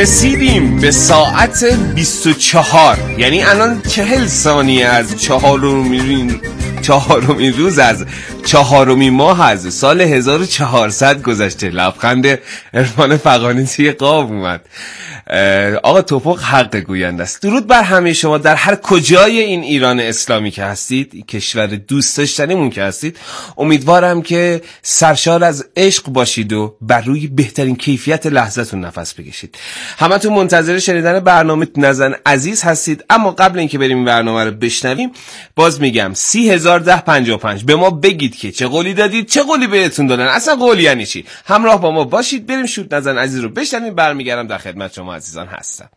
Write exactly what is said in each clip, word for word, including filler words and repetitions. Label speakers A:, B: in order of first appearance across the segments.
A: رسیدیم به ساعت بیست و چهار، یعنی الان چهل ثانیه از چهارمین چهارمین روز از چهارمین ماه از سال هزار و چهارصد گذشته. لبخند عرفان فغانی توی قاب اومد. آقا توپق حق گوینده است. درود بر همه شما در هر کجای این ایران اسلامی که هستید، کشور دوست داشتنیمون که هستید. امیدوارم که سرشار از عشق باشید و بر روی بهترین کیفیت لحظتون نفس بکشید. همتون منتظر شنیدن برنامه نزن عزیز هستید. اما قبل اینکه بریم این برنامه رو بشنویم، باز میگم سی هزار ده پنجاه و پنج به ما بگید که چه قولی دادید، چه قولی بهتون دادن، اصلا قول یعنی چی. همراه با ما باشید، بریم شوت نزن عزیز رو بشنویم. برمیگردم در خدمت شما عزیزان هستم.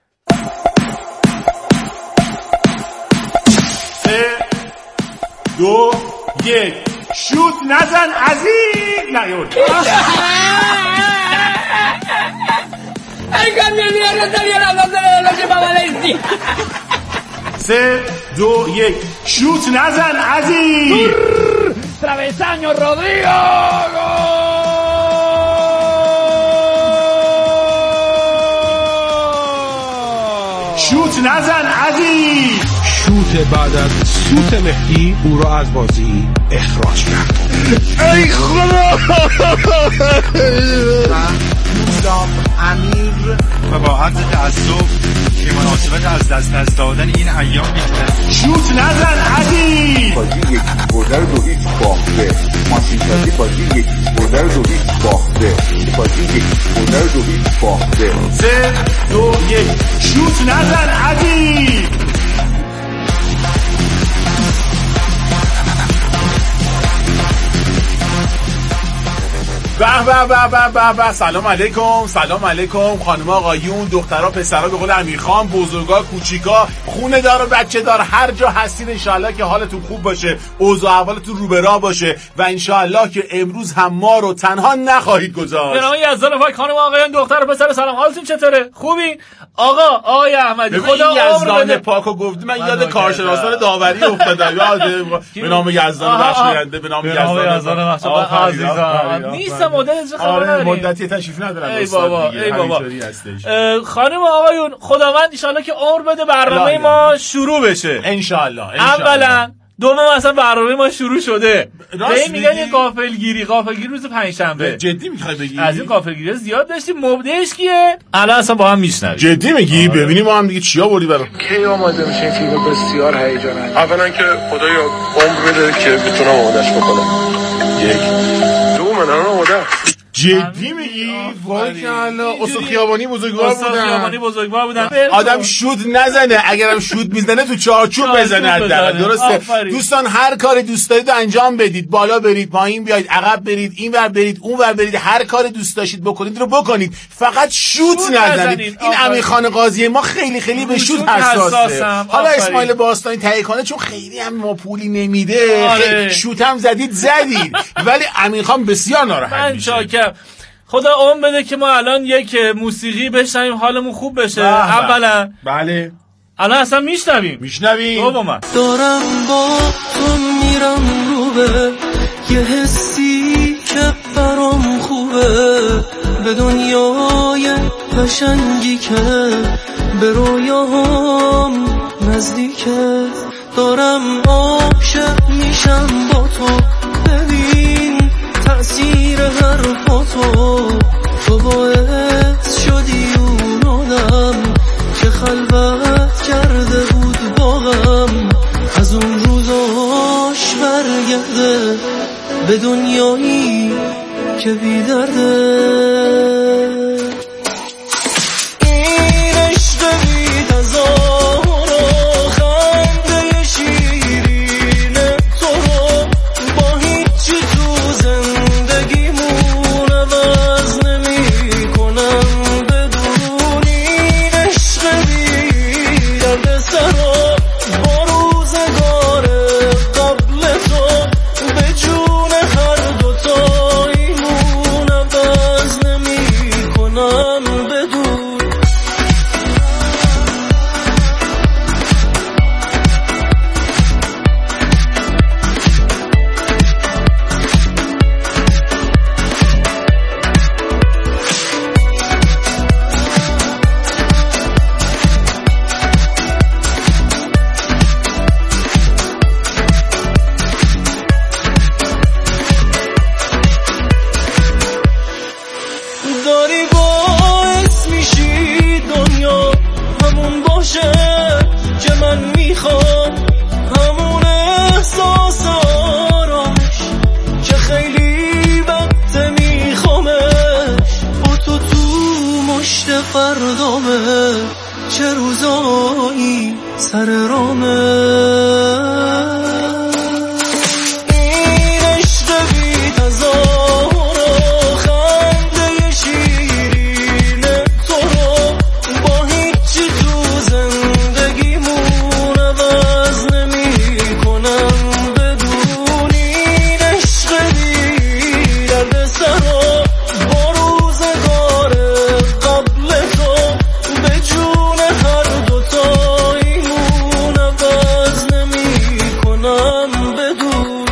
B: سه دو یک شوت نزن عزیز. نیاد سه دو یک شوت نزن عزیز.
C: Travesaño Rodrigo.
B: شوت نزن عزیز.
D: شوت بعد از سوت مهدی او را از بازی اخراج کرد.
B: ای خدا.
E: نظام امیر و با عرض تعصب که مناسبت از دست دست دادن این ایام میکنه.
B: شوت نزن عزیز.
F: بازی یک بردر دو هیچ باخته. ماشین سازی بازی یک بردر دو هیچ باخته. بازی یک بردر دو هیچ باخته.
B: سه دو یک شوت نزن عزیز. به به به به به به. سلام علیکم، سلام علیکم خانم آقایون، دخترها پسرها، به قول امیرخان بزرگا کوچیکا، خونه دار و بچه دار، هر جا هستین انشالله که حالتون خوب باشه، اوضاع احوالتون رو به راه باشه و انشالله که امروز هم ما رو تنها نخواهید گذاشت.
C: جناب یزدان پاک، خانم آقایون، دختر و پسر، سلام، حالتون چطوره؟ خوبی؟ آقا آقای احمدی، خدا عمر بده.
B: پاکو گفت من یاد کارشناسان داوری افتادم. یاد به نام یزدان بخشاینده، به نام یزدان
C: عزیزان. نیست مدت چه خبر نداریم.
B: مدتی تشریف ندارم.
C: ای بابا ای بابا. خانم آقایون، خداوند ان شاءالله که عمر بده برنامه ما شروع بشه ان شاء الله. اولا دوم اصلا برنامه ما شروع شده. به میگن یه غافلگیری، غافلگیری روز پنجشنبه.
B: جدی میخوای بگی؟
C: از این غافلگیری زیاد داشتیم. مبدعش کیه؟ الان اصلا با هم میشنویم.
B: جدی میگی؟ ببینیم ما هم دیگه چیا بردی برام.
D: کی آماده میشه این فیلم بسیار هیجان‌انگیز.
G: اولا که خدایا عمر بده که بتونم آمادش بکنم. یک دوم من آماده.
B: جدی میگی؟ وای که الله. اصلا خیابانی بزرگوار بودن.
C: خیابانی بزرگوار بودن.
B: آدم شوت نزنه، اگرم شوت میزنه تو چارچوب بزنه حداقل. درسته؟ دوستان هر کاری دوست دارید انجام بدید. بالا برید، پایین بیاید، عقب برید، اینور برید، اونور برید، هر کاری دوست داشتید بکنید رو بکنید. فقط شوت نزنید. این امیرخان قاضی ما خیلی خیلی به شوت حساسه. حالا اسماعیل باستانی تهیه کنه چون خیلی هم ما پولی نمیده. شوت هم زدید زدید. ولی امیرخان بسیار ناراحت میشه.
C: خدا عمر بده که ما الان یک موسیقی بشنویم حالمون خوب بشه. اولا
B: بله
C: الان اصلا میشنویم
B: میشنویم
C: دوما
H: دارم با تو میرم رو به یه حسی که برام خوبه، به دنیای قشنگی که به رویاهم نزدیکه. دارم عاشق میشم با تو، ببین تأثیر حرفاتو. تو باعث شدی اون آدم که خلوت کرده بود با غم، از اون روزاش برگرده به دنیایی که بی درده. این عشق بی تظاهر و خنده شیرین تو رو با هیچی تو زندگیمون عوض نمی کنم. بدون این عشق بی درد سرا با روزگار قبل تو به جون هر دوتاییمون عوض نمی چه روزایی سر رامه این عشق بی تظاهر و خنده شیرین تو رو با هیچی تو زندگیمون عوض نمی کنم بدون این عشق بی درد سر با روزگار قبل تو به جون هر دوتا ایمون عوض نمی کنم بدون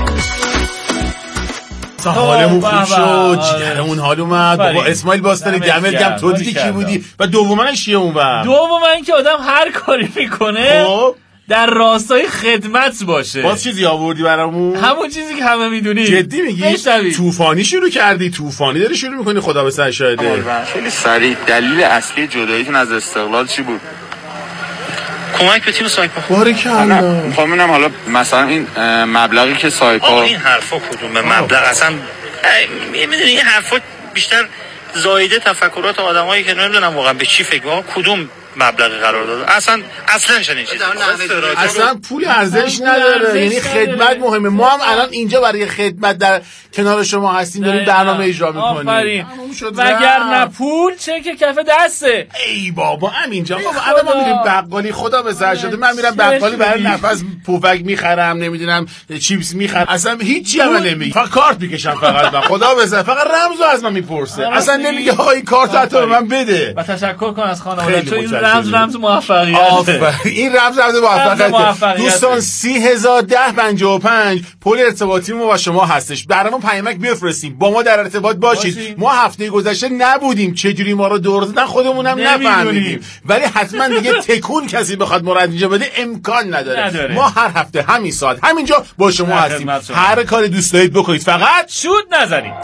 B: حالمون خوب شد، جگرمون حال اومد. بابا اسماعیل باستانی دمت گرم. تو دیگه کی بودی و دومش چیه اون وقت؟
C: دوم این که آدم هر کاری میکنه خب در راستای خدمت باشه.
B: باز چیزی آوردی برامون؟
C: همون چیزی که همه میدونی.
B: جدی میگی؟ طوفانی شروع کردی، طوفانی داری شروع میکنی. خدا به سر شاهده.
I: خیلی سریع دلیل اصلی جداییتون از استقلال چی بود؟ کمک به تیم سایپا.
B: باریکالله.
I: میخوام ببینم حالا مثلا این مبلغی که سایپا
J: این حرفا کدومه مبلغ اصلا میدونی این حرفا بیشتر زایده تفکرات آدمایی که نمیدونم واقعا به چی فکر میکنن کدوم مبلغ قرار داده اصلا اصلا چنین چیزی
B: اصلا پول ارزش نداره. یعنی خدمت مهمه. ما هم الان اینجا برای خدمت در کنار شما هستیم، داریم برنامه اجرا میکنیم.
C: مگر نه پول چه که کف دسته.
B: ای بابا همینجا بابا الان ما میریم بقالی. خدا به سر شده من میرم بقالی برای نفس پفک میخرم، نمیدونم چیپس میخرم، اصلا هیچی هم نمیگی، فقط کارت میکشم فقط. من خدا به سر فقط رمزو از من میپرسه، اصلا نمیگه آقا این کارت حتی به من بده.
C: و تشکر کن از خانواده تو. این رمز رمز موفقیت.
B: این رمز رمز موفقیت. دوستان سی هزار ده پنجاه و پنج پل ارتباطی ما با شما هستش. برامون پیامک بفرستیم، با ما در ارتباط باشید. باشی. ما هفته گذشته نبودیم، چجوری ما رو دور دادن خودمونم نفهمیدیم، ولی حتما دیگه تکون کسی بخواد مراد اینجا بده امکان نداره. نداره. ما هر هفته همین ساعت همینجا با شما هستیم. هر کاری دوست دارید بکنید، فقط
C: شوت نزنید.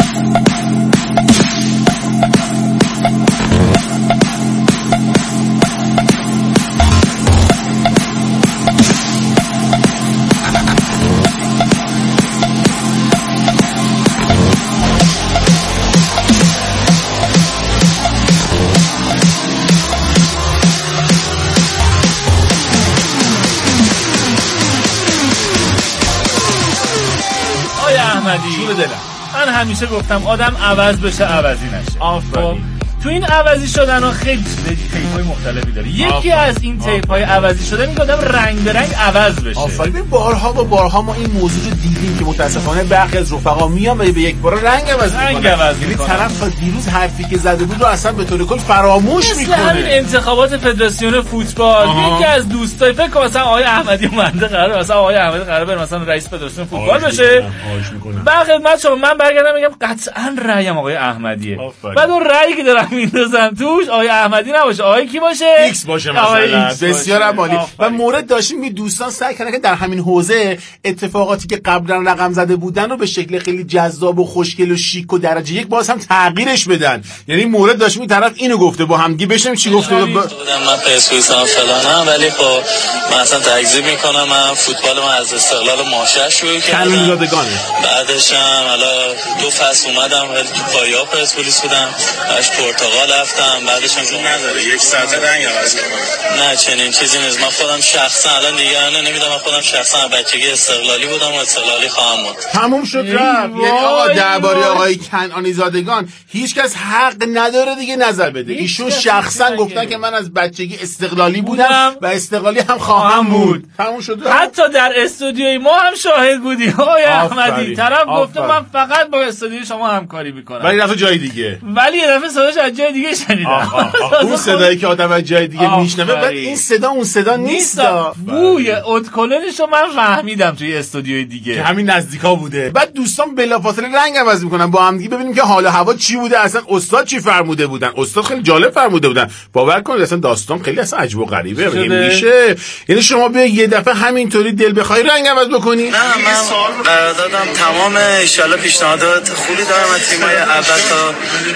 B: جون دلم.
C: من همیشه گفتم آدم عوض بشه عوضی نشه.
B: آفرین.
C: تو این عوضی شدن ها خیلی تیپ‌های مختلفی داره. یکی از این تیپ‌های عوضی شدن این که آدم رنگ به رنگ عوض بشه.
B: آفرین. بارها و بارها ما این موضوع رو دیدیم که متاسفانه برخی از رفقا میان و به یک بار رنگ عوض میکنن. یعنی طرف تا دیروز حرفی که زده بود رو اصلا به طور کل فراموش میکنه.
C: مثل همین انتخابات فدراسیون فوتبال. یکی از دوستای فکر کنم مثلا آقای احمدی اومده قرار مثلا آقای احمدی قرار بره مثلا رئیس فدراسیون فوتبال بشه. بعد خدمت شما من برگردم میگم قطعا رأیم آقای احمدیه. بعد اون رأیی که دارم میندازم توش آقای احمدی نباشه، آقای کی باشه؟
B: ایکس باشه مثلا. بسیار عالی. و مورد داشتیم که دوستان سعی کردن که در همین حوزه اتفاقاتی که قبلا رقم زده بودن رو به شکل خیلی جذاب و خوشگل و شیک و درجه یک باز هم تغییرش بدن. یعنی مورد داشتیم این طرف اینو گفته با همگی بشم چی گفته ب...
J: من پرسپولیسم فلانم ولی خب من اصلا تکذیب میکنم. من فوتبال من از استقلال ماشه شروع کردم.
B: زادگانه.
J: بعدش هم حالا دو فصل اومدم ولی تو پایا پرسپولیس بودم. باش پرتغال رفتم. بعدش هم جون نداره یک ساعت رنگ عوض کنم. نه چنین چیزی نیست. من خودم شخصا الان دیگه انا نمیدونم. من خودم شخصا بچگی استقلالی بودم و استقلالی خواهم بود.
B: تموم شد رفت. یعنی آقا درباره آقای کنعانی زادگان هیچ کس حق نداره دیگه نظر بده. ایشون شخصا گفتن که من از بچگی استقلالی بودم و استقلالی هم خواهم بود. تموم شد رفت.
C: حتی در استودیوی ما هم شاهد بودی آقای احمدی. طرف گفته من فقط با استودیوی شما همکاری میکنم.
B: ولی رفت جای دیگه.
C: ولی یه دفعه صداش از جای دیگه شنیدم.
B: اون صدایی که آدم از جای دیگه میشنوه ولی این صدا اون صدا نیست.
C: بوی ادکلونشو من فهمیدم توی استودیوی دیگه
B: که همین نزدیکا بوده. بعد دوستان بلافاصله رنگ عوض میکنن با هم دیگه ببینیم که حال هوا چی بوده. اصلا استاد چی فرموده بودن. استاد خیلی جالب فرموده بودن. باور کنید اصلا داستان خیلی اصلا عجیب و غریبه. میشه یعنی شما بیا یه دفعه همینطوری دل بخوای رنگ عوض بکنی؟
J: نه من دادم تمام ان شاء الله پیشنهادات خوبی دارم از تیم‌های اول تا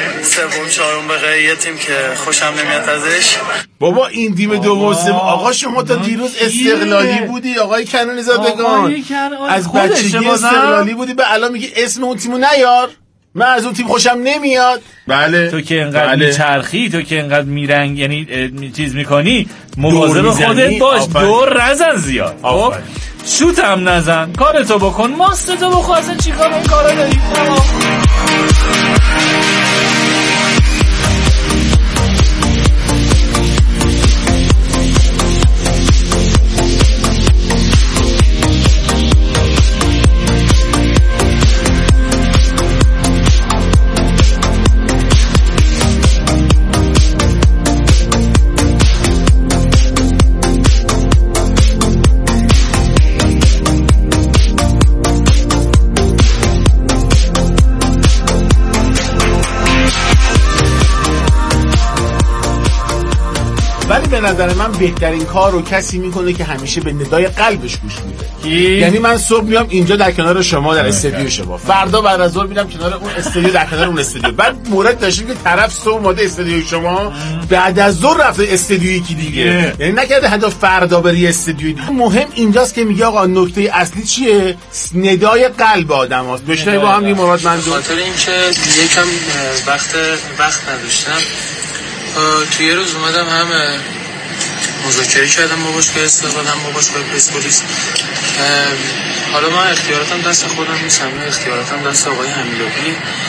J: سوم چهارم بقیه یه تیم که خوشم نمیاد ازش.
B: بابا این تیم دوم سوم آقا شما تا دیروز استقلالی بودی آقای کنعانی زادگان. از بچگی استقلالی بودی به الان میگی اسم اون تیمو نیار. من از اون تیم خوشم نمیاد.
C: بله تو که اینقدر بله. میچرخی، تو که اینقدر میرنگ یعنی چیز میکنی، مواظب خودت باش. دور نزن زیاد، خب شوت هم نزن، کارتو بکن، ماستتو بخو. اصلا چیکار این کارا داری؟
B: ولی به نظر من بهترین کار رو کسی میکنه که همیشه به ندای قلبش گوش میده. یعنی من صبح میام اینجا در کنار شما در استودیو شما، فردا بعد از ظهر میرم کنار اون استودیو در کنار اون استودیو، بعد مورد داشتیم که طرف صبح اومده استودیو شما، بعد از ظهر رفته استودیو یکی دیگه. یعنی نکرده حتی فردا بری استودیو دیگه. مهم اینجاست که میگه آقا نکته اصلی چیه؟ ندای قلب آدماست. بشنویم با هم. مراد منظور
K: خاطر اینکه یکم وقت وقت نداشتم، توی یه روز اومدم هم مذاکره کردم با باشگاه استقلال هم با باشگاه پرسپولیس. حالا من اختیاراتم دست خودم نیست، همه اختیاراتم دست آقای حمیدآبی.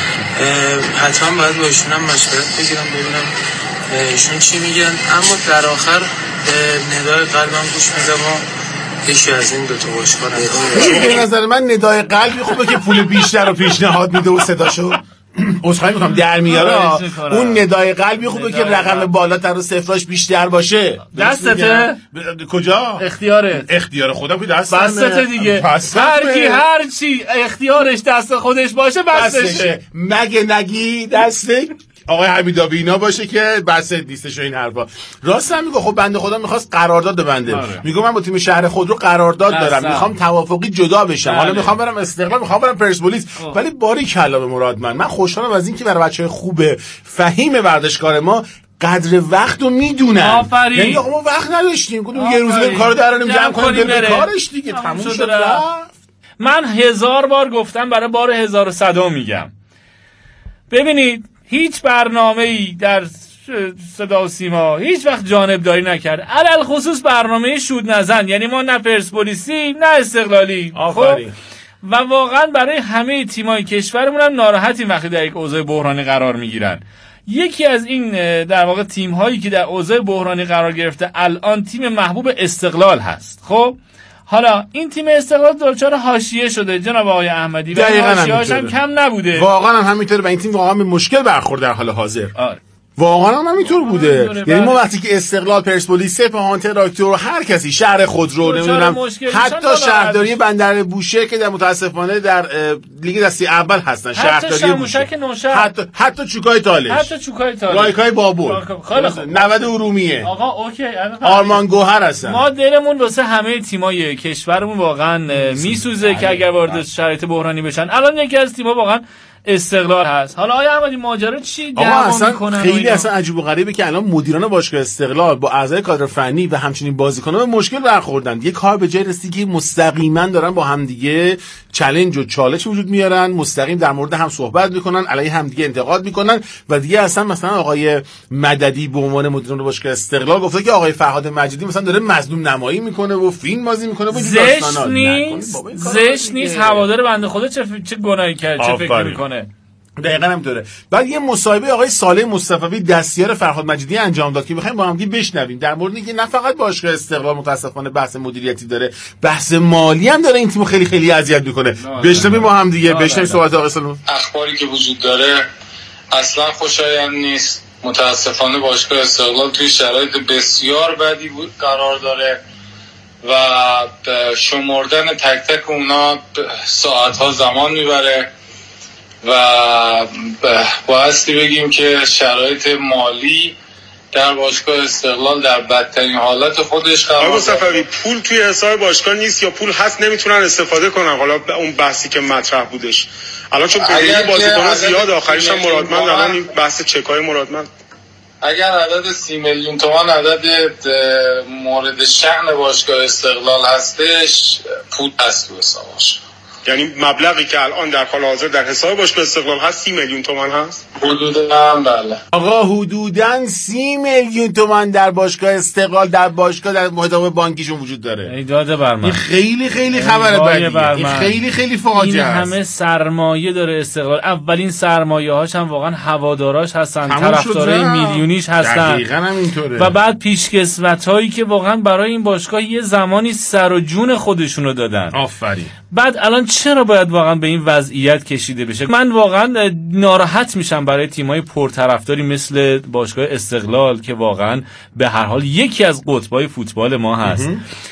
K: حتما باید با ایشون هم مشورت بگیرم ببینم ایشون چی میگن، اما در آخر به ندای قلبم گوش میدم و یکی از این دو تا باشگاه نداره.
B: به نظر من ندای قلبی خوبه که پول بیشتر رو پیشنهاد میده و صداشو اصخایی میکنم در میاره. اون ندای قلبی خوبه که رقم بالاتر و صفراش بیشتر باشه.
C: دستته؟
B: کجا؟
C: اختیارت.
B: اختیار خودم که دستمه.
C: بسته دیگه. هر کی هر چی اختیارش دست خودش باشه بستشه.
B: مگه نگی دسته آقای حمیدآبی اینا باشه که بس نیستش و این حرفا. راست هم میگه. خب بنده خدا میخواست قرارداد ببنده. میگه من با تیم شهر خودرو قرارداد دارم، میخوام توافقی جدا بشم. حالا میخوام برم استقلال، میخوام برم پرسپولیس. ولی باری کلا به مراد من من خوشحالم از این که برای بچهای خوبه فهیم ورزشکار ما قدر وقت رو میدونن. یعنی آقا ما وقت نداشتیم، گفتم یه روز بریم کارو دراریم جمع کنیم بریم کارش دیگه تموم شد رفت.
C: من هزار بار گفتم، برای بار هزار و صد میگم. ببینید هیچ برنامه‌ای در صدا و سیما هیچ وقت جانبداری نکرد، علل خصوص برنامه شود نزن. یعنی ما نه پرسپولیسی نه استقلالی. خب و واقعا برای همه تیمای کشورمون هم ناراحتیم وقتی در یک اوضاع بحرانی قرار میگیرن. یکی از این در واقع تیم هایی که در اوضاع بحرانی قرار گرفته الان تیم محبوب استقلال هست. خب حالا این تیم استقلال دچار حاشیه شده جناب آقای احمدی و حاشیه‌اش هم کم نبوده.
B: واقعا هم همینطوره و این تیم واقعا به مشکل برخورد در حال حاضر. آره. واقعا هم همینطور بوده. یعنی ما وقتی که استقلال، پرسپولیس، سپاهان، تراکتور، هر کسی شهر خودرو نمیدونم حتی شهرداری بندر بوشهر که در متاسفانه در لیگ دسته اول هستن، شهرداری بوشهر، حتی حتی چوکای تالش،
C: حتی چوکای تالش،
B: رایکای بابور، نود ارومیه،
C: آقا اوکی،
B: آرمان گوهر هستن.
C: ما دلمون واسه همه تیمای کشورمون واقعا میسوزه که اگر وارد شرایط بحرانی بشن. الان یکی از تیم‌ها واقعا استقلال هست. حالا آیا احمدی ماجرا چی دعوا میکنن؟
B: خیلی اصلا عجیب و غریبه که الان مدیران باشگاه استقلال با اعضای کادر فنی و همچنین بازیکنان به مشکل برخوردن. یه کار به جای رسید که مستقیما دارن با همدیگه چالش و چالش وجود میارن، مستقیم در مورد هم صحبت میکنن، علیه همدیگه انتقاد میکنن و دیگه اصلا مثلا آقای مددی به عنوان مدیران باشگاه استقلال گفته که آقای فرهاد مجیدی مثلا داره مظلوم نمایی میکنه و فیلم بازی میکنه و
C: زشت نیست، زشت نیست. هوادار بنده خدا چه چه گناهی کرد، چه فکر میکنه؟
B: دقیقاً همینطوره. بعد یه مصاحبه آقای صالح مصطفی دستیار فرهاد مجیدی انجام داد که می‌خوایم با هم دیگه بشنویم در مورد اینکه نه فقط باشگاه استقلال متاسفانه بحث مدیریتی داره، بحث مالی هم داره این تیمو خیلی خیلی اذیت می‌کنه. بشنویم با هم دیگه، بشنویم صحبت آقای صالح.
L: اخباری که وجود داره اصلا خوشایند نیست. متاسفانه باشگاه استقلال توی شرایط بسیار بدی بود قرار داره و شمردن تک تک اونا ساعت‌ها زمان میبره و بایستی بگیم که شرایط مالی در باشگاه استقلال در بدترین حالت خودش قرار داره.
M: مصطفی پول توی حساب باشگاه نیست یا پول هست نمیتونن استفاده کنن. حالا اون بحثی که مطرح بودش الان چون بدهی بازیکن‌ها زیاد آخریش هم مرادمند، الان این بحث چکای مرادمند
L: اگر عدد سی میلیون تومان عدد مورد شأن باشگاه استقلال هستش، پول هست تو حسابش.
M: یعنی مبلغی که الان در حال حاضر در حساب باشگاه استقلال هست سی میلیون تومان هست
L: حدوداً. بله
B: آقا حدوداً سی میلیون تومان در باشگاه استقلال در باشگاه در حساب بانکیشون وجود داره.
C: ایداد بر من.
B: این خیلی خیلی خبره بدیه. این خیلی خیلی فاجعه است.
C: این همه سرمایه داره استقلال. اولین سرمایه هاش هم واقعا هواداراش هستن، طرفدارای میلیونیش هستن.
B: دقیقاً همینطوره.
C: و بعد پیشکسوتایی که واقعا برای این باشگاه یه زمانی سر و جون خودشونو دادن.
B: آفرین.
C: بعد الان چرا باید واقعا به این وضعیت کشیده بشه؟ من واقعا ناراحت میشم برای تیمای پرطرفداری مثل باشگاه استقلال که واقعا به هر حال یکی از قطبای فوتبال ما هست.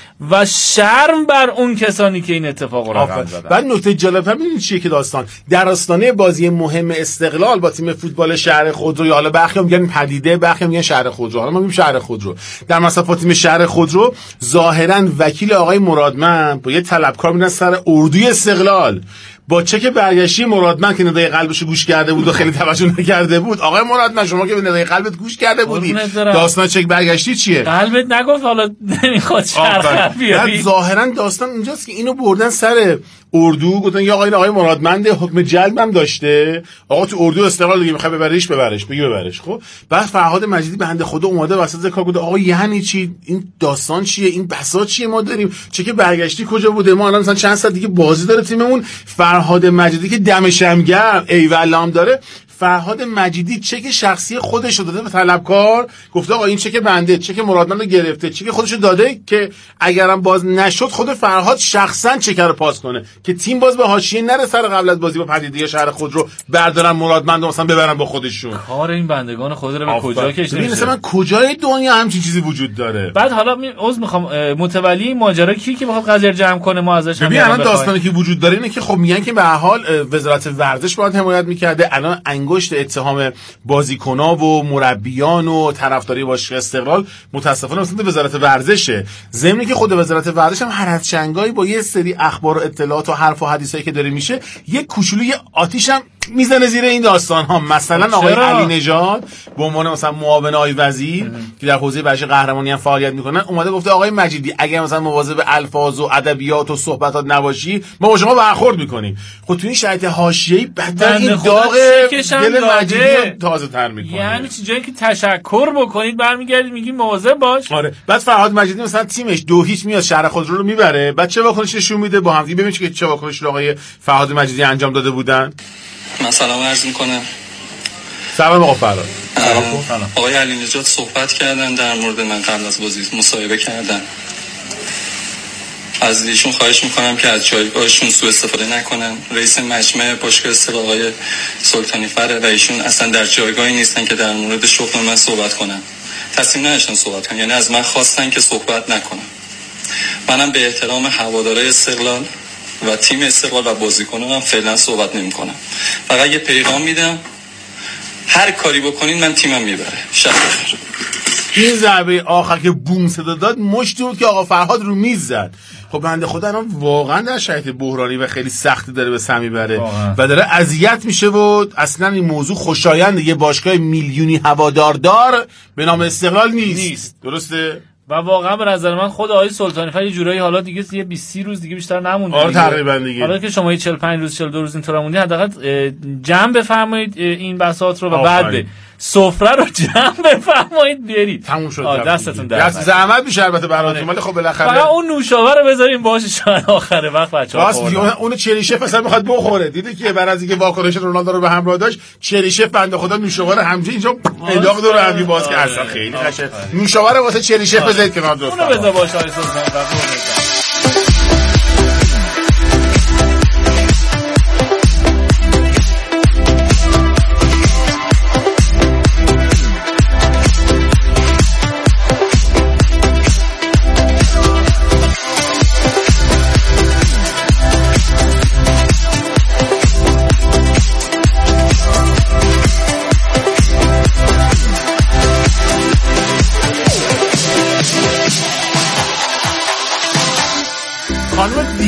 C: و شرم بر اون کسانی که این اتفاق رو رقم زدن.
B: بعد نکته جالب هم این چیه که داستان در آستانه بازی مهم استقلال با تیم فوتبال شهر خودرو، یا حالا برخی میگن پدیده، برخی میگن شهر خودرو، حالا ما میگیم شهر خودرو، در مسافت تیم شهر خودرو ظاهرا وکیل آقای مرادمند با یه طلبکار میرن سر اردوی استقلال با چک برگشتی مرادمند که ندای قلبشو گوش کرده بود و خیلی توجه نکرده بود. آقای مرادمند شما که به ندای قلبت گوش کرده بودی، داستان چک برگشتی چیه؟
C: قلبت نگفت حالا نمیخواد چرخ بیاری.
B: ظاهرا داستان اینجاست که اینو بردن سر اردو، گفتن یا آقا این آقای مرادمند حکم جلب هم داشته، آقا تو اردو استقلال دیگه میخواد ببرش ببرش بگی ببرش. خب بعد فرهاد مجیدی بنده خدا اومده وسط کار گفت آقا یعنی چی؟ این داستان چیه؟ این بساط چیه ما داریم؟ چک برگشتی کجا بوده؟ ما الان مثلا چند ساعت دیگه بازی داره تیممون. فرهاد مجیدی که دمش هم گرم ایوالام داره، فرهاد مجیدی چک شخصی خودش رو داده به طلبکار، گفته آقا این چک بنده، چک مرادمند رو گرفته، چک خودش رو داده که اگرم باز نشد خود فرهاد شخصا چک رو پاس کنه که تیم باز به حاشیه نره سر قبل از بازی با پدیده شهر خود رو بردارن مرادمند مثلا ببرن با خودشون.
C: کار این بندگان خود رو به کجا کشیده؟
B: ببین مثلا کجای دنیا همچین چیزی وجود داره؟
C: بعد حالا عذر میخوام متولی این ماجرا کی که بخواد قضیه جمع کنه ما ازش هم
B: ببین الان داستانی که وجود داره اینه که خب میگن که به هر حال وزارت ورزش باید حمایت میکرده. الان انگشت اتهام بازیکن‌ها و مربیان و طرفداری باشگاه استقلال متاسفانه مثلا وزارت ورزشه. ضمن که خود وزارت ورزش هم هر از چنگایی با یه سری اخبار و اطلاعات و حرف و حدیثایی که داره میشه یه کوچولوی آتیش هم میزنه زیر این داستان ها. مثلا آقای علی نژاد به عنوان مثلا معاون آقای وزیر که در حوزه ورزش قهرمانی هم فعالیت میکنن اومده گفته آقای مجیدی اگه مثلا مواظب الفاظ و ادبیات و صحبتات نباشی ما با شما برخورد میکنیم. خب تو این شرایط حاشیه‌ای بدتر این داغ دل مجیدی تازه تر میکنه.
C: یعنی چه جایی که تشکر بکنید برمیگردید میگیم مواظب باش.
B: آره بعد فرهاد مجیدی مثلا تیمش دو هیچ میاد شهر خودرو رو میبره، بعد چه واکنشی نشون میده با هم دیگه ببینید که چه واکنشی آقای فرهاد مجیدی انجام داده بودن.
J: من سلام عرض میکنم.
B: سلام آقا فرهاد.
J: آقای علی نژاد صحبت کردن در مورد من قبل از بازی مصاحبه کردن. از ایشون خواهش میکنم که از جایگاهشون سوء استفاده نکنن. رئیس مجمع باشگاه استقلال آقای سلطانی فره و ایشون اصلا در جایگاهی نیستن که در مورد شغل من صحبت کنن. تصمیم نداشتن صحبت کنن، یعنی از من خواستن که صحبت نکنم. منم به احترام هوادارهای استقلال و تیم استقلال و بازیکنانم فعلا صحبت نمی‌کنم. فقط یه پیغام میدم هر کاری بکنین من تیمم میبره. شب بخیر.
B: این ضربه آخر که بوم صدا داد مشتی بود که آقا فرهاد رو میز زد. خب بنده خدا الان واقعا در شرایط بحرانی و خیلی سختی داره به سر میبره و داره اذیت میشه و اصلا این موضوع خوشایند یه باشگاه میلیونی هوادار دار به نام استقلال نیست, نیست. درسته؟
C: و واقعا به نظر من خود آقای سلطانی فر یه جورایی حالا دیگه یه بیست روز دیگه بیشتر نمونده.
B: آره تقریبا دیگه.
C: حالا که شما چهل و پنج روز چهل و دو روز اینطور موندین حداقل جمع بفرمایید این بساط رو و بعد به سفره رو جمع بفرمایید برید.
B: تموم شد.
C: دستتون در
B: زحمت میشه البته براتون ولی خب بالاخره
C: فقط اون نوشابه رو بذاریم باشه شاید آخر وقت بچه‌ها
B: خوردن. اون چری شف اصلا میخواد بخوره. دیدی که بعد از اینکه واکنش رونالدو رو به همراه داشت چری شف بنده خدا نوشابه رو همینجا اینجا انداخت دور هم باز که اصلا خیلی قشنگ. نوشابه رو واسه چری شف بذارید کنار دوست.
C: اونو بذار باشه آیسوس من.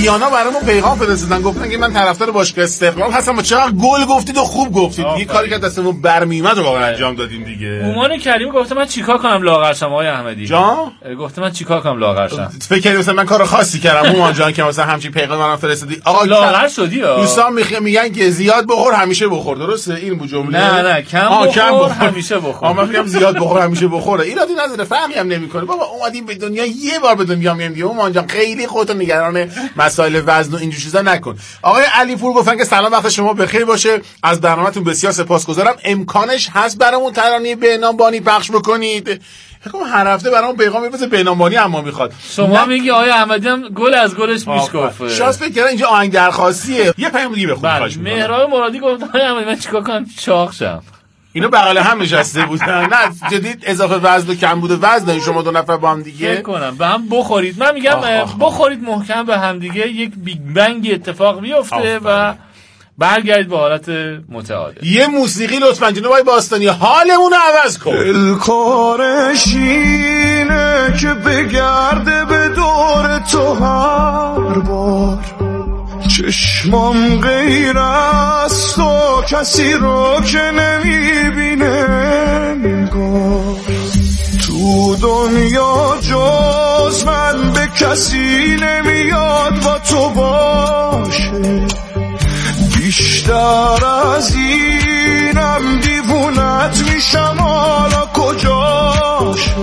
B: دیانا برامون پیغام فرستادن گفتن که من طرفدار باشگاه استقلال هستم و چقدر گل گفتید و خوب گفتید. یه کاری که دستمون برمیومد رو واقعا انجام دادیم دیگه.
C: اومان کریمی گفته من چیکار کنم لاغر شم آقای احمدی
B: جان
C: گفته من چیکار کنم لاغر شم.
B: فکر کردی مثلا من کار خاصی کردم اومان جان که مثلا همچین پیغام منم فرستادی آقا
C: لاغر شدی ها.
B: دوستان میخوام میگن که زیاد بخور همیشه بخور، درسته این بود جمله؟
C: نه نه کم بخور, کم بخور همیشه بخور.
B: من میگم زیاد بخور همیشه بخوره. ایرادی نداره، فهمی هم نمیکنه. بابا اومدیم به دنیا یه بار به دنیا میام دیگه اومان جان خیلی خودت نگران مسائل وزن و اینجور چیزا نکن. آقای علی پور گفتن که سلام وقت شما بخیر باشه، از برنامه‌تون بسیار سپاسگزارم. امکانش هست برامون ترانه بهنام بانی پخش بکنید؟ فکر کنم هر هفته برامون پیغام میفرسته بهنام بانی اما میخواد.
C: شما میگی آقای احمدی هم گل از گلش میشکافه.
B: شاید فکر کردن اینجا آهنگ درخواستیه. یه پیام دیگه بخونید خواهش می‌کنم.
C: مهراب مرادی گفت آقای احمدی من چیکار کنم چاق شم؟
B: اینو بغل هم نشسته بودن. نه جدید اضافه وزن و کم بوده وزن شما دو نفر با هم دیگه
C: فکر کنم به هم بخورید. من میگم آخ آخ بخورید محکم به هم دیگه، یک بیگ بنگ اتفاق بیفته و برگردید به حالت متعادل.
B: یه موسیقی لطفاً جناب آقای باستانی حالمون رو عوض کن.
H: دلکارش اینه که بگرده به دور تو هر بار، چشمام غیر از تو کسی رو که نمیبینه نگاه، تو دنیا جز من به کسی نمیاد با تو باشه، بیشتر از اینم دیوونت میشم حالا کجاشه.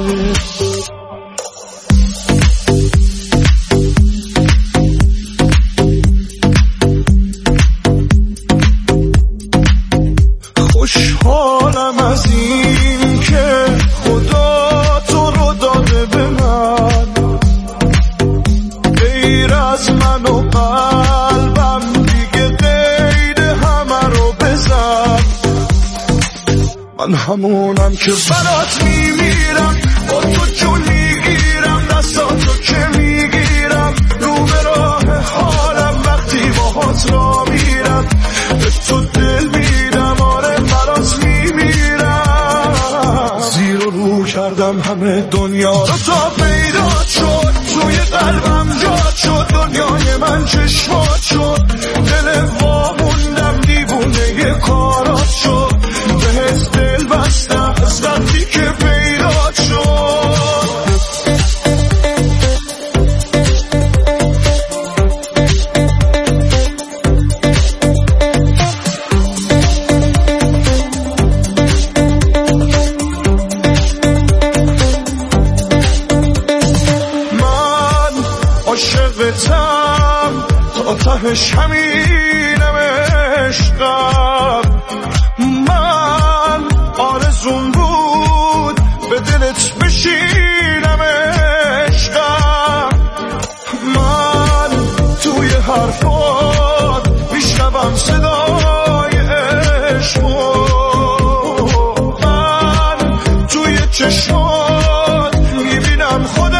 H: خوشحالم از این که خدا تو رو داده به من، غیر از من و قلبم دیگه غیر همه رو بزن. من همونم که برات میمیرم، با تو جون میگیرم، دستاتو که میگیرم، رو به راه حالم وقتی باهات را میرم، به تو دل میدم، آره برات میمیرم. زیر و رو کردم همه دنیا رو تا پیدا شد، توی قلبم جاد شد، دنیای من چشمات شد، دل واموندم دیوونه کارات شد، بهت دل بستم از وقتی که پیدا شد. عاشقتم تا تهش همینم عشقم، من آرزون بود به دلت بشینم عشقم، من توی حرفات میشنوم صدای عشقو، من توی چشمات میبینم خود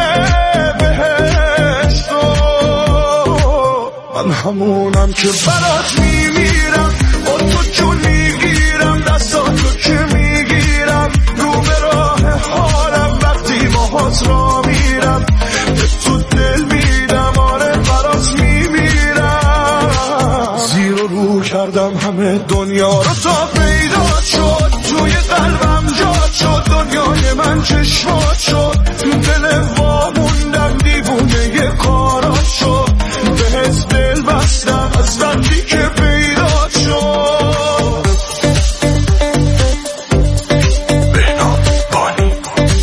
H: من همونم که برات میمیرم، با تو جون میگیرم، دستاتو که میگیرم، رو به راه حالم وقتی باهات را میرم، به تو دل میدم، آره برات میمیرم. زیر و رو کردم همه دنیا رو تا پیدا شد، توی قلبم جاد شد، دنیای من چشمات شد، دل واموندم دیوونه کارات شد، بهت دل بستم از وقتی که پیدا شد. بهنام بانی.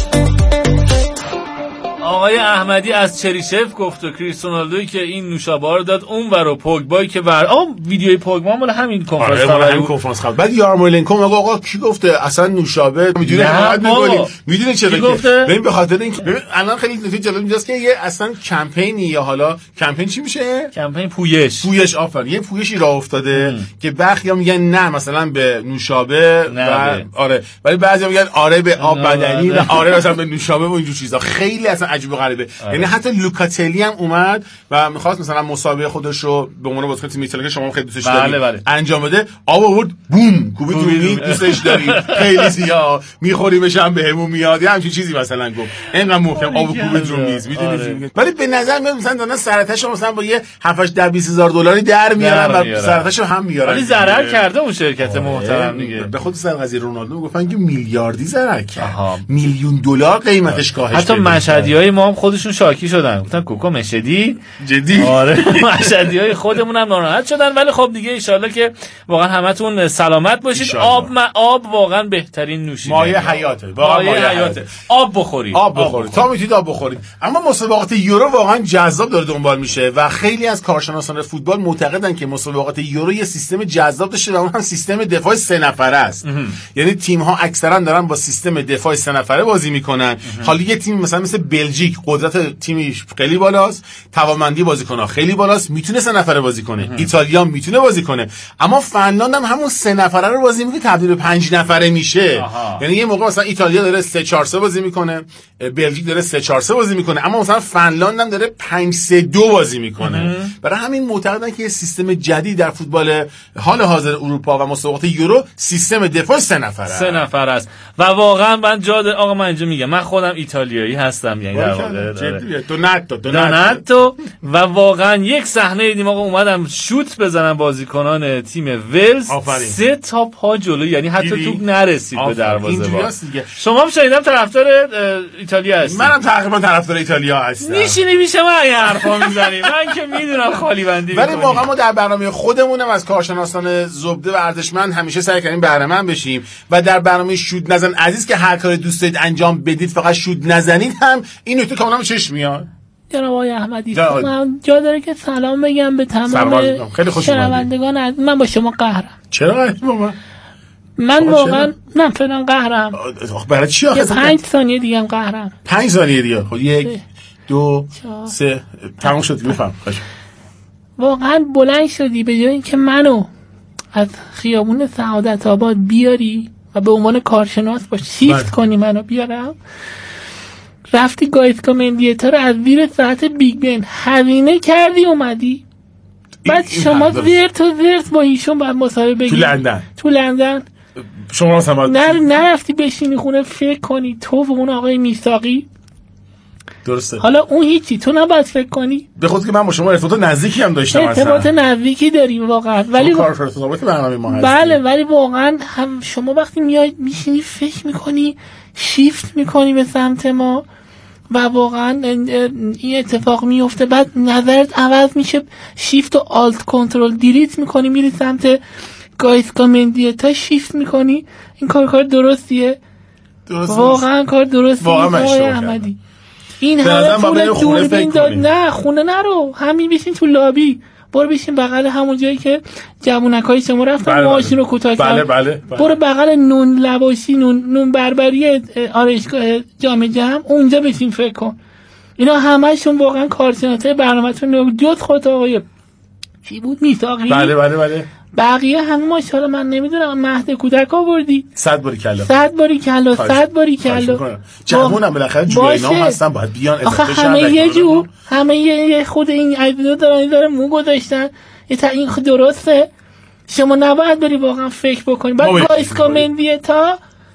C: آقای احمدی از چریشف گفت و کریستیانو که این نوشابه رو داد اون ور و پوگبایی که ور آ ویدیوی پوگبا مال همین کنفرانس
B: خبری همین کنفرانس خبر. بعد یارمولنکو میگه آقا کی گفته اصلا نوشابه میدونه حد می‌کنی میدونه چرا که ببین به خاطر این الان خیلی نکته جالب اینجاست که یه اصلا کمپینی یا حالا کمپین چی میشه
C: کمپین پویش
B: پویش آفر یه پویشی راه افتاده ام. که برخیا میگن نه مثلا به نوشابه و آره ولی بعضیا میگن آره به آب بدنی و آره مثلا به نوشابه و اینجور چیزا. خیلی اصلا عجیب و غریبه. یعنی حتی لوکاتلی هم اومد و می‌خواست مثلا مسابقه خودش رو به عنوان بازیکن تیم ایتالیا که شما خیلی دوستش دارید
C: بله بله.
B: انجام بده، آب آورد بوم کوبید رو میز، دوستش دارید خیلی زیاد می‌خوریمش هم بهمون میاد یا همچین چیزی مثلا گفت اینقدر محکم آب کوبید رو میز میدونید. ولی به نظر میاد مثلا دارن سرتاشو مثلا با یه هفت هشت ده بیست هزار دلاری در میارن و سرتاشو هم میارن.
C: ولی ضرر کرده اون شرکت محترم دیگه.
B: به خود سر قضیه رونالدو گفتن که میلیاردی ضرر کرد، میلیون دلار قیمتش کاهش
C: حتی مشهدیای ما هم خودشون شاکی شدن، گفتن کوکو مشهدی
B: جدی.
C: آره مشهدیای خودمون هم ناراحت شدن. ولی خب دیگه ان شاءالله که واقعا همتون سلامت باشید. آب ما آب واقعا بهترین نوشیدنی،
B: مایه حیاته، واقعا
C: مایه حیاته. آب بخورید،
B: آب بخورید تا میتونید آب بخورید. اما مسابقات یورو واقعا جذاب داره دنبال میشه و خیلی از کارشناسان فوتبال معتقدن که مسابقات یورو یه سیستم جذاب داشته و اون هم سیستم دفاع سه نفره است. یعنی تیم ها اکثرا دارن با سیستم دفاع سه نفره بازی میکنن. حالا یه تیم مثلا مثل بلژیک قدرت تیمیش خیلی بالاست، توانمندی بازیکن‌ها خیلی بالاست، میتونه سه نفره بازی کنه. ایتالیا میتونه بازی کنه، اما فنلاند هم همون سه نفره رو بازی میکنه تبدیل به پنج نفره میشه. یعنی یه موقع مثلا ایتالیا داره سه چهار سه بازی میکنه، بلژیک داره سه چهار سه بازی میکنه، اما مثلا فنلاند هم داره پنج سه دو بازی میکنه. برای همین معتقدن که یه سیستم جدید در فوتبال حال حاضر اروپا و مسابقات یورو سیستم دفاع سه نفره
C: سه نفر است و واقعا من جا آقا من اینجا میگم من خودم ایتالیایی هستم، یعنی در واقع
B: جدیه دوناتو
C: دوناتو و واقعا یک صحنه دیدیم آقا اومدم شوت بزنم بازیکنان تیم ولز سه تا پا جلو، یعنی حتی توپ نرسید به دروازه. شما هم شنیدم طرفدار ایتالیا هستی.
B: منم تقریبا طرفدار ایتالیا هستم.
C: میشینی میشه من این حرفا میزنی من که میدونم خالی بندی
B: ولی واقعا ما در برنامه خودمونم از کارشناسان زبده و ارزشمند همیشه سعی کردیم بهره مند بشیم و در برنامه شوت نزن عزیز که هر کاری دوست دارید انجام بدید فقط شوت نزنید هم این نکته کاملا به چشم میاد.
N: جناب آقای احمدی من جا داره که سلام بگم به تمام شنوندگان. از من با شما قهرم.
B: چرا بابا؟
N: من واقعا نه فعلا قهرم.
B: برای چی آخه؟
N: پنج ثانیه دیگه هم قهرم.
B: پنج ثانیه دیگه. خب یک دو سه تموم شد. بفهم.
N: واقعا بلند شدی به جای اینکه منو از خیابون سعادت آباد بیاری و به عنوان کارشناس با شیفت کنی منو بیارم، رفتی گایسکا مندیتا رو از زیر ساعت بیگ بن هزینه کردی اومدی، بعد شما زرت و زرت با ایشون بعد مصاحبه بگی
B: تو لندن
N: تو لندن
B: شما مثلا
N: نر نرفتی بشینی خونه فکر کنی تو و اون آقای میثاقی.
B: درسته.
N: حالا اون هیچی تو نباید فکر کنی.
B: به خود که من با شما ارتباط نزدیکی هم داشتم.
N: ارتباط نزدیکی داریم واقعا، ولی
B: کارشناس برنامه ما هست.
N: بله ولی واقعا هم شما وقتی میای میشینی فکر میکنی شیفت میکنی به سمت ما و واقعا این اتفاق میفته، بعد نظرت عوض میشه، شیفت و آلت کنترل دیلیت میکنی میری سمت گایسکا مندیتا شیفت میکنی. این کار کار درستیه؟
B: درست
N: واقعا کار درستیه آقای احمدی. این همه پول دوربین داد. نه خونه نرو، همین بشین تو لابی، برو بشین بغل همون جایی که جوونکای شما رفتن بله ماشین رو کوتاه کردن.
B: بله بله بله.
N: برو بغل نون لباشی نون نون بربری آرایشگاه جام جم اونجا بشین فکر کن. اینا همه‌شون واقعا کارشناسای برنامه‌تون جز خود آقای چی بود میثاقی.
B: بله بله بله.
N: بقیه همه ماشاءالله من نمیدونم مهد کودک آوردی.
B: صد باری کلا.
N: صد باری کلا. صد باری کلا.
B: جوونم بالاخره جوری نام هستن باید بیان اضافه شن.
N: همه یه جو همه یه خود این عیدو دارن داره مو گذاشتن. تا این درسته. شما نباید بری واقعا فکر بکنی. بعد گایسکا مندیتا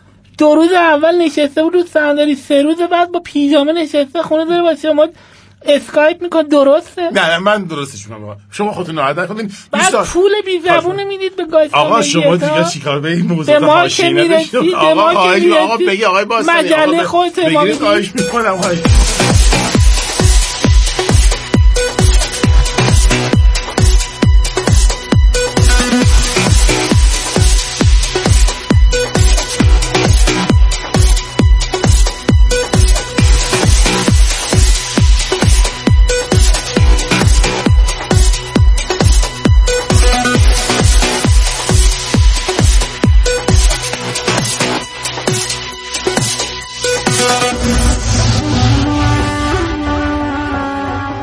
N: دو روز اول نشسته بود رو صندلی، سه روز بعد با پیژامه نشسته خونه داره با شما اسکایپ میکنه. درسته؟
B: نه من درستش میکنم. شما خودتون ناراحت خودین.
N: بعد پول بی زبون میدید به گایسکا.
B: آقا شما دیگه چیکار به این موضوع حاشیه نمیشید. آقا خواهش آقا بگی آقای باسنی
N: مجله خودت ما
B: بگید خواهش میکنم. خواهش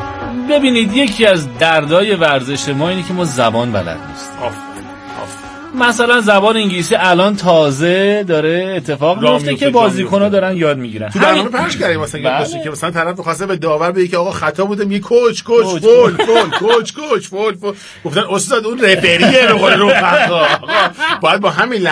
C: ببینید یکی از دردای ورزش ما اینه که ما زبان بلد نیستیم. مثلا زبان انگلیسی الان تازه داره اتفاق میفته که بازیکن‌ها دارن یاد میگیرن.
B: تو برنامه پخش کردیم مثلا باشه که مثلا طرف می‌خواسته به داور بگه که آقا خطا بوده، میگه کوچ کوچ فول فول کوچ کوچ فول فول. گفتن استاد اون رفریه به قول رو باید با همین